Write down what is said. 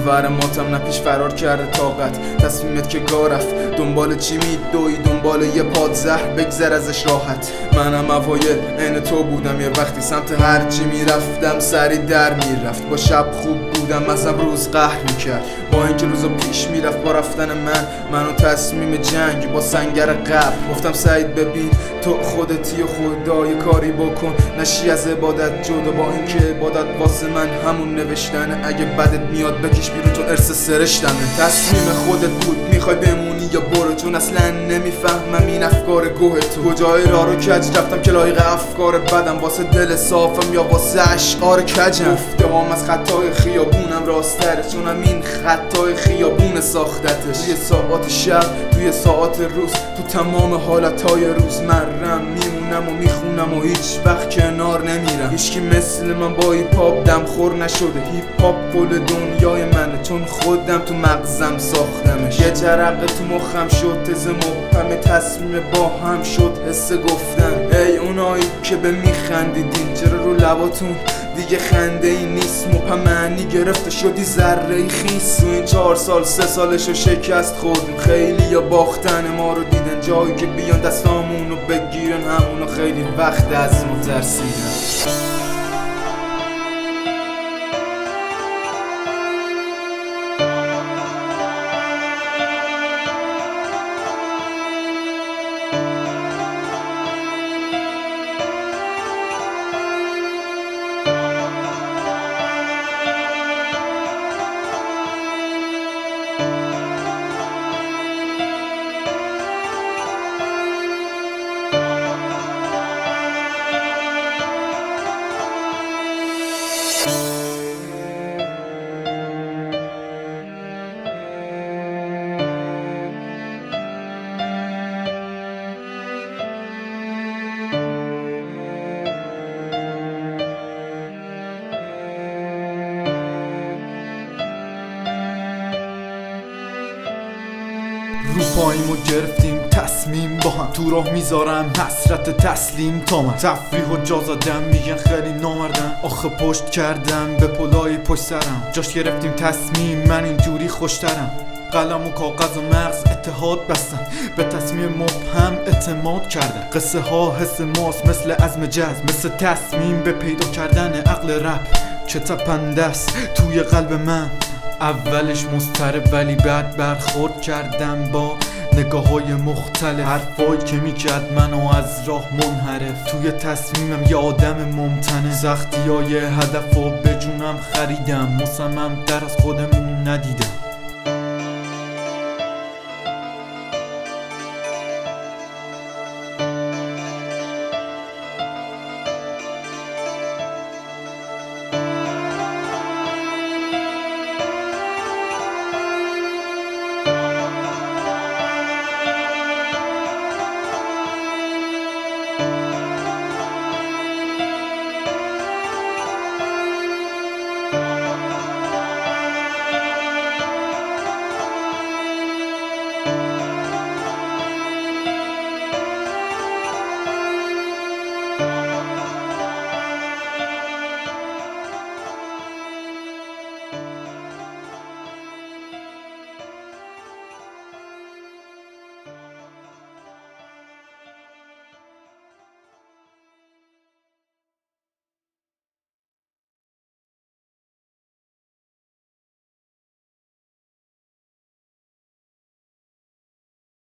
ور ماتم، نه پیش فرار کرده طاقت. تصمیمت که گاه رفت، دنبال چی میدوی؟ دنبال یه پادزهر، بگذر ازش راحت. منم اوایل عین تو بودم، یه وقتی سمت هر چی میرفتم سری در میرفت. با شب خوب بودم، ازم روز قهر میکرد. با اینکه روزا پیش میرفت با رفتن منو تصمیم جنگ با سنگر قبل. گفتم سعید ببین تو خودتی و خدا، یه کاری بکن نشی از عبادت جدا. با اینکه عبادت واسه من همون نوشتنه، اگه بدت میاد بکش بیرون چون ارث سرشتمه. تصمیم خودت بود میخوای بمونی یا برو، چون اصلا نمیفهمم این افکار گوه تو. کجای راه رو کج رفتم که لایق افکار بدم، واسه دل صافم یا واسه اشعار کجم. گفتم از خطای خیابونم راستره، چونم این خطای خیابون ساختتش. توی ساعات شب توی ساعات روز، تو تمام حالتهای روزمرم میمونم و میخونم و هیچ وقت کنار نمیرم. هیچکی مثل من با هیپ هاپ دم خور نشده. هیپ هاپ کل دنیای منه، چون خودم تو مغزم ساختمش. یه جرقه تو مخم شد تز مبهم، تصمیم با هم شد حس گفتن. ای اونایی که به میخندیدین، چرا رو لباتون دیگه خنده ای نیست؟ مبهم معنی گرفته شدی ذره ای خیس. تو این 4 سال 3 سالشو شکست خوردیم. خیلی یا باختن ما رو دیدن، جایی که بیان دستامونو بگیرن همونو خیلی وقت از ما ترسیدن. رو پاییمو گرفتیم تصمیم با هم، تو راه میذارم حسرت تسلیم تا من. تفریح و جا زدم میگن خیلی نامردم، آخه پشت کردم به پلای پشت سرم. جاش گرفتیم تصمیم، من اینجوری خوشترم. قلم و کاغذ و مغز اتحاد بستن، به تصمیم مبهم اعتماد کردن. قصه ها حس ماست مثل عزم جزم، مثل تصمیم به پیدا کردن عقل رپ که تپنده است توی قلب من. اولش مضطرب ولی بعد برخورد کردم با نگاه های مختلف. حرفایی که میکرد منو از راه منحرف. توی تصمیمم یه آدم ممتنه، سختی های هدف و به جونم خریدم. مصمم در از خودمون ندیدم.